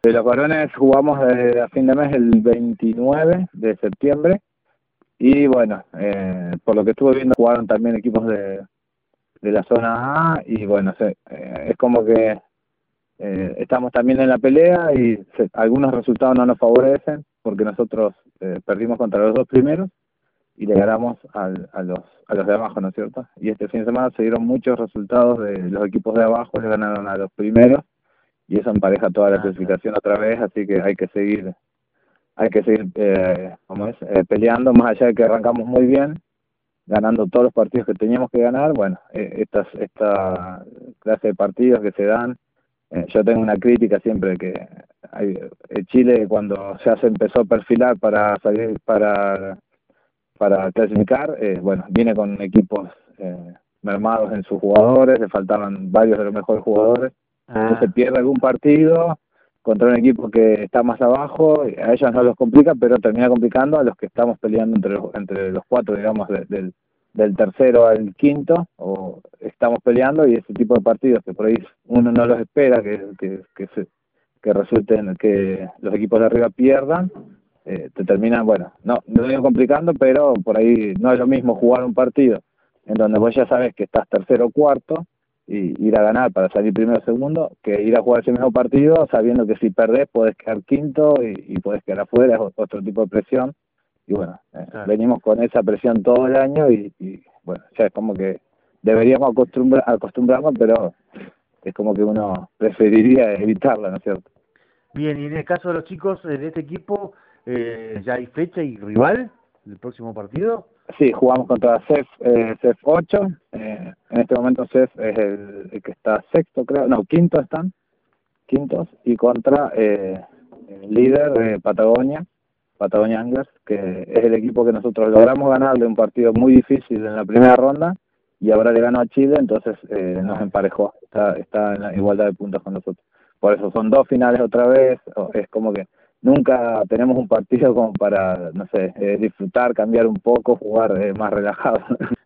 De los varones jugamos a fin de mes el 29 de septiembre y bueno, por lo que estuve viendo jugaron también equipos de la zona A y bueno, es como que estamos también en la pelea y algunos resultados no nos favorecen porque nosotros perdimos contra los dos primeros y le ganamos a los de abajo, ¿no es cierto? Y este fin de semana se dieron muchos resultados de los equipos de abajo, le ganaron a los primeros y eso empareja toda la clasificación otra vez, así que hay que seguir peleando, más allá de que arrancamos muy bien, ganando todos los partidos que teníamos que ganar. Bueno, esta clase de partidos que se dan, yo tengo una crítica siempre que Chile cuando ya se empezó a perfilar para salir para clasificar, bueno, viene con equipos mermados en sus jugadores, le faltaban varios de los mejores jugadores. Se pierde algún partido contra un equipo que está más abajo, a ellos no los complica, pero termina complicando a los que estamos peleando entre los cuatro, digamos, del tercero al quinto, o estamos peleando, y ese tipo de partidos que por ahí uno no los espera, que resulten que los equipos de arriba pierdan, te terminan, bueno, no digo complicando, pero por ahí no es lo mismo jugar un partido en donde vos ya sabes que estás tercero o cuarto, y ir a ganar para salir primero o segundo, que ir a jugar ese mismo partido sabiendo que si perdés podés quedar quinto y podés quedar afuera, es otro tipo de presión. Y bueno, venimos con esa presión todo el año y bueno, ya es como que deberíamos acostumbrarnos, pero es como que uno preferiría evitarla, ¿no es cierto? Bien, y en el caso de los chicos de este equipo, ¿ya hay fecha y rival del próximo partido? Sí, jugamos contra CEF 8. En este momento CEF es el que está sexto, creo. No, quintos. Y contra el líder Patagonia Anglers, que es el equipo que nosotros logramos ganarle un partido muy difícil en la primera ronda y ahora le ganó a Chile, entonces nos emparejó. Está en la igualdad de puntos con nosotros. Por eso son dos finales otra vez. Es como que nunca tenemos un partido como para, no sé, disfrutar, cambiar un poco, jugar más relajado.